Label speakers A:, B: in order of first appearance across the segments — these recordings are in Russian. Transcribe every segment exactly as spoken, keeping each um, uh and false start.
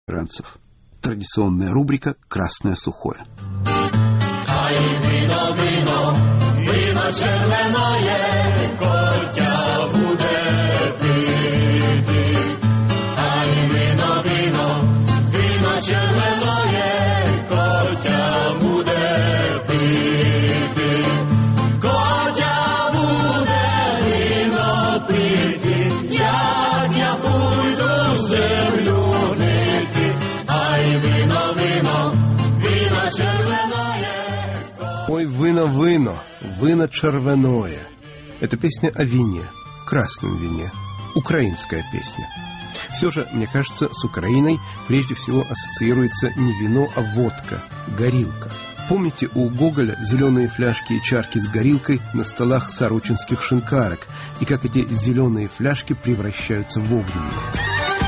A: Ранцев. Традиционная рубрика «Красное сухое».
B: Ай, вино, вино, вино червоное, котя буде пити. Ай, вино, вино, вино червоное, котя буде пити. Котя буде вино пити, як я буду землю нити. Ай, вино, вино, вино червоное.
A: Ой, вино, вино, вино червоное. Это песня о вине, красном вине, украинская песня. Все же, мне кажется, с Украиной прежде всего ассоциируется не вино, а водка, горилка. Помните у Гоголя зеленые фляжки и чарки с горилкой на столах сорочинских шинкарок, и как эти зеленые фляжки превращаются в огненные?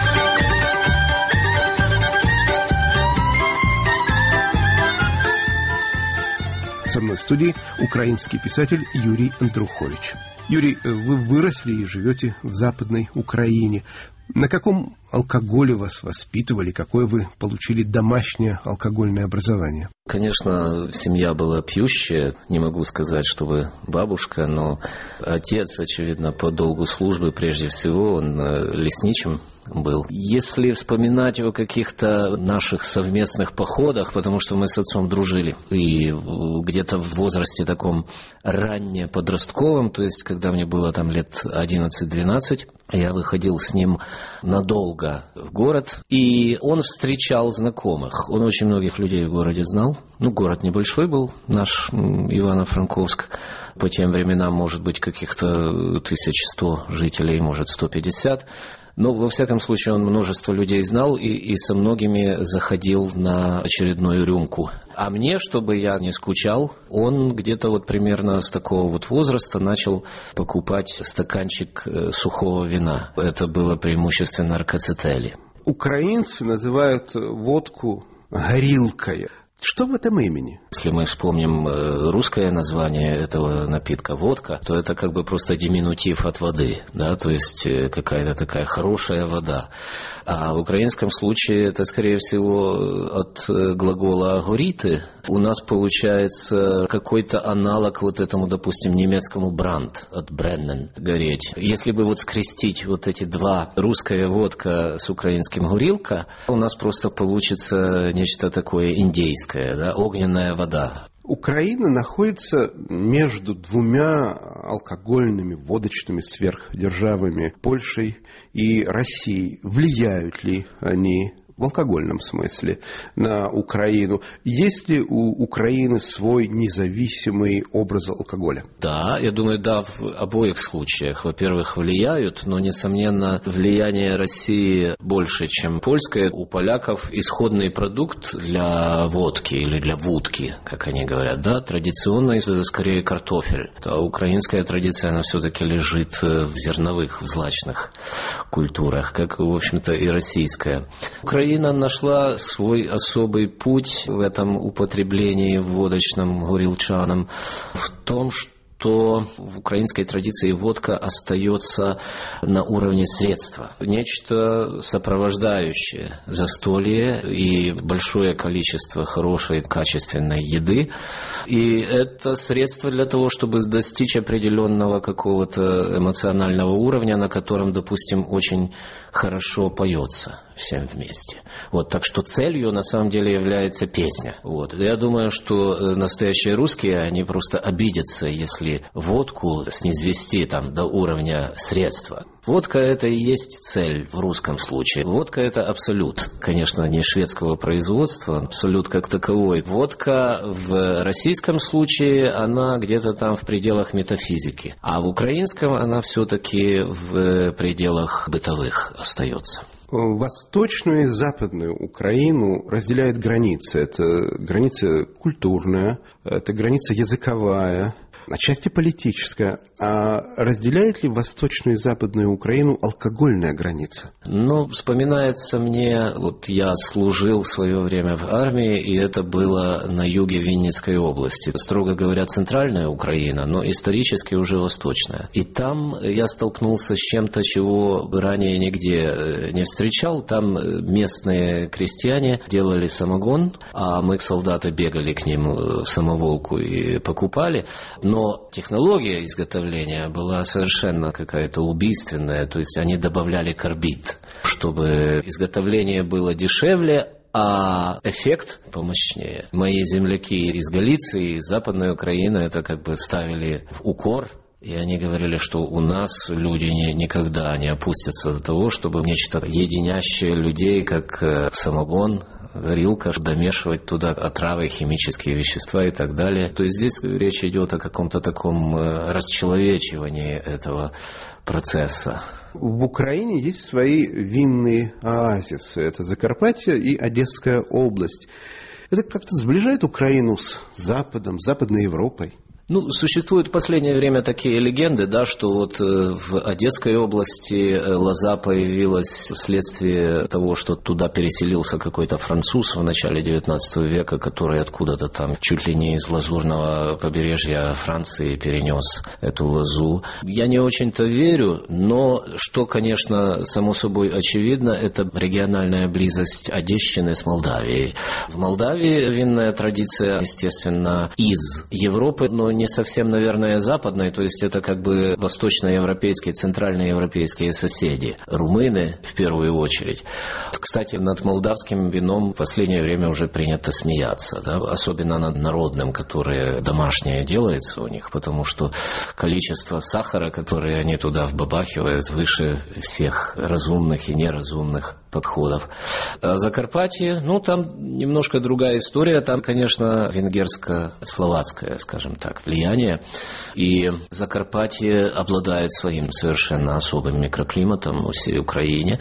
A: Со мной в студии украинский писатель Юрий Андрухович. Юрий, вы выросли и живете в Западной Украине. На каком алкоголе вас воспитывали? Какое вы получили домашнее алкогольное образование?
C: Конечно, семья была пьющая. Не могу сказать, чтобы бабушка, но отец, очевидно, по долгу службы, прежде всего, он лесничим был. Если вспоминать о каких-то наших совместных походах, потому что мы с отцом дружили, и где-то в возрасте таком ранне подростковом, то есть когда мне было там лет одиннадцать-двенадцать, я выходил с ним надолго в город, и он встречал знакомых. Он очень многих людей в городе знал. Ну, город небольшой был, наш Ивано-Франковск. По тем временам, может быть, каких-то тысяч сто жителей, может, сто пятьдесят. Но, во всяком случае, он множество людей знал и, и со многими заходил на очередную рюмку. А мне, чтобы я не скучал, он где-то вот примерно с такого вот возраста начал покупать стаканчик сухого вина. Это было преимущественно Аркацетели.
A: Украинцы называют водку горилкой. Что в этом имени?
C: Если мы вспомним русское название этого напитка водка, то это как бы просто диминутив от воды, да, то есть какая-то такая хорошая вода. А в украинском случае это, скорее всего, от глагола «горіти». У нас получается какой-то аналог вот этому, допустим, немецкому «бранд», от «бреннен», «гореть». Если бы вот скрестить вот эти два, русская водка с украинским «горилка», у нас просто получится нечто такое индейское, да, огненная вода.
A: Украина находится между двумя алкогольными, водочными сверхдержавами, Польшей и Россией. Влияют ли они в алкогольном смысле на Украину? Есть ли у Украины свой независимый образ алкоголя?
C: Да, я думаю, да, в обоих случаях. Во-первых, влияют, но, несомненно, влияние России больше, чем польское. У поляков исходный продукт для водки или для вудки, как они говорят, да, традиционно это скорее картофель. А украинская традиция, она все-таки лежит в зерновых, в злачных культурах, как, в общем-то, и российская. Украина нашла свой особый путь в этом употреблении водочном, горилчаном в том, что то в украинской традиции водка остается на уровне средства. Нечто сопровождающее застолье и большое количество хорошей, качественной еды. И это средство для того, чтобы достичь определенного какого-то эмоционального уровня, на котором, допустим, очень хорошо поется всем вместе. Вот, так что целью на самом деле является песня. Вот. Я думаю, что настоящие русские, они просто обидятся, если водку снизвести там до уровня средства. Водка – это и есть цель в русском случае. Водка – это абсолют. Конечно, не шведского производства, абсолют как таковой. Водка в российском случае, она где-то там в пределах метафизики. А в украинском она все-таки в пределах бытовых остается.
A: Восточную и западную Украину разделяет граница. Это граница культурная, это граница языковая. отчасти политическая. А разделяет ли Восточную и Западную Украину алкогольная граница?
C: Ну, вспоминается мне, вот я служил в свое время в армии, и это было на юге Винницкой области. Строго говоря, центральная Украина, но исторически уже восточная. И там я столкнулся с чем-то, чего ранее нигде не встречал. Там местные крестьяне делали самогон, а мы, солдаты, бегали к ним в самоволку и покупали. Но технология изготовления была совершенно какая-то убийственная. То есть они добавляли карбид, чтобы изготовление было дешевле, а эффект помощнее. Мои земляки из Галиции, из Западной Украины это как бы ставили в укор. И они говорили, что у нас люди не, никогда не опустятся до того, чтобы нечто единящее людей, как самогон, горилка, домешивать туда отравы, химические вещества и так далее. То есть здесь речь идет о каком-то таком расчеловечивании этого процесса.
A: В Украине есть свои винные оазисы. Это Закарпатье и Одесская область. Это как-то сближает Украину с Западом, с Западной Европой?
C: Ну, существуют в последнее время такие легенды, да, что вот в Одесской области лоза появилась вследствие того, что туда переселился какой-то француз в начале девятнадцатого века, который откуда-то там чуть ли не из лазурного побережья Франции перенес эту лозу. Я не очень-то верю, но что, конечно, само собой очевидно, это региональная близость Одещины с Молдавией. В Молдавии винная традиция, естественно, из Европы, но не совсем, наверное, западной, то есть это как бы восточноевропейские, центральноевропейские соседи, румыны в первую очередь. Кстати, над молдавским вином в последнее время уже принято смеяться, да? Особенно над народным, которое домашнее делается у них, потому что количество сахара, которое они туда вбабахивают, выше всех разумных и неразумных подходов. А Закарпатье, ну, там немножко другая история. Там, конечно, венгерско-словацкое, скажем так, влияние. И Закарпатье обладает своим совершенно особым микроклиматом во всей Украине.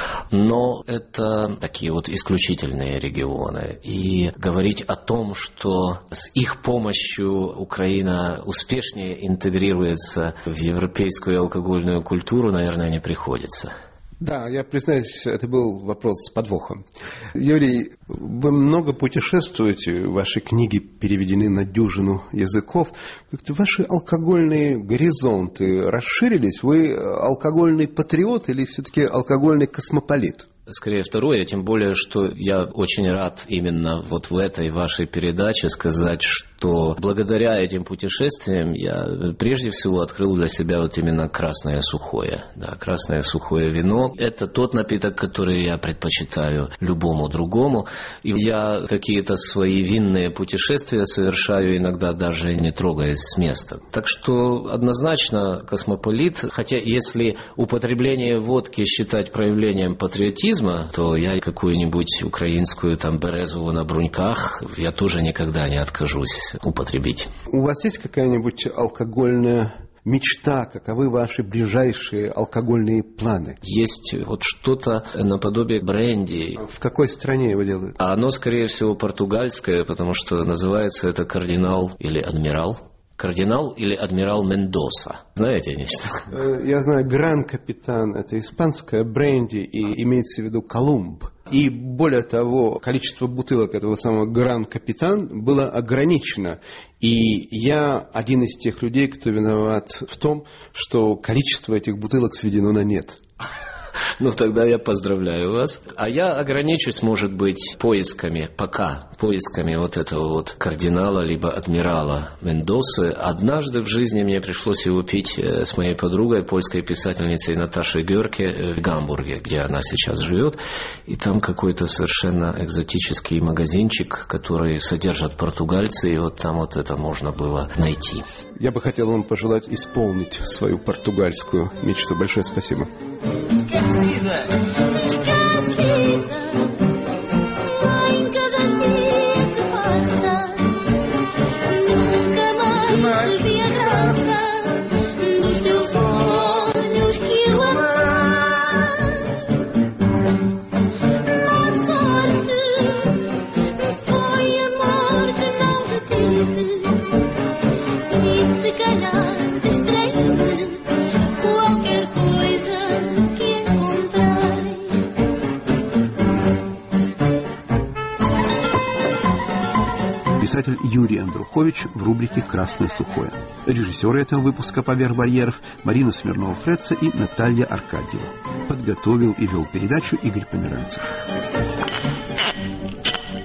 C: Но это такие вот исключительные регионы. И говорить о том, что с их помощью Украина успешнее интегрируется в европейскую алкогольную культуру, наверное, не приходится.
A: Да, я признаюсь, это был вопрос с подвохом. Юрий, вы много путешествуете, ваши книги переведены на дюжину языков. Как-то ваши алкогольные горизонты расширились? Вы алкогольный патриот или все-таки алкогольный космополит?
C: Скорее второе, тем более, что я очень рад именно вот в этой вашей передаче сказать, что благодаря этим путешествиям я прежде всего открыл для себя вот именно красное сухое. Да, красное сухое вино – это тот напиток, который я предпочитаю любому другому. И я какие-то свои винные путешествия совершаю иногда даже не трогаясь с места. Так что однозначно космополит, хотя если употребление водки считать проявлением патриотизма, то я какую-нибудь украинскую там березу на бруньках я тоже никогда не откажусь употребить.
A: У вас есть какая-нибудь алкогольная мечта? Каковы ваши ближайшие алкогольные планы?
C: Есть вот что-то наподобие бренди.
A: В какой стране его делают?
C: А оно, скорее всего, португальское, потому что называется это кардинал или адмирал. Кардинал или адмирал Мендоса. Знаете нечто?
A: Я знаю, Гран-Капитан – это испанское, бренди, и имеется в виду Колумб. И более того, количество бутылок этого самого Гран-Капитан было ограничено. И я один из тех людей, кто виноват в том, что количество этих бутылок сведено на нет.
C: Ну, тогда я поздравляю вас. А я ограничусь, может быть, поисками, пока, поисками вот этого вот кардинала, либо адмирала Мендосы. Однажды в жизни мне пришлось его пить с моей подругой, польской писательницей Наташей Гёрке в Гамбурге, где она сейчас живет. И там какой-то совершенно экзотический магазинчик, который содержат португальцы, и вот там вот это можно было найти.
A: Я бы хотел вам пожелать исполнить свою португальскую мечту. Большое спасибо.
B: Esquecida, esquecida, em cada dia que passa, nunca mais vi a graça dos teus olhos que eu amar. Má sorte foi amor que não te tive, disse que
A: Писатель Юрий Андрухович в рубрике «Красное сухое». Режиссеры этого выпуска «Поверх барьеров» Марина Смирнова-Фреца и Наталья Аркадьева. Подготовил и вел передачу Игорь Померанцев.